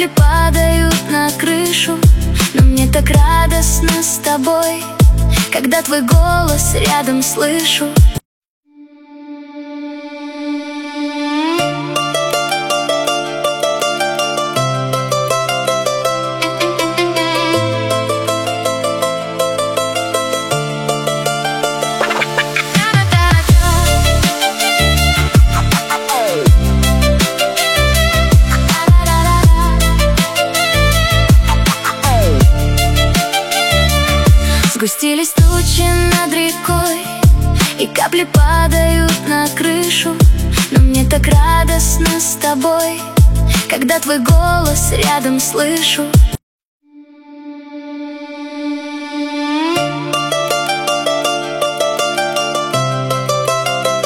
капли падают на крышу, но мне так радостно с тобой, когда твой голос рядом слышу. Сгустились тучи над рекой, и капли падают на крышу, но мне так радостно с тобой, когда твой голос рядом слышу.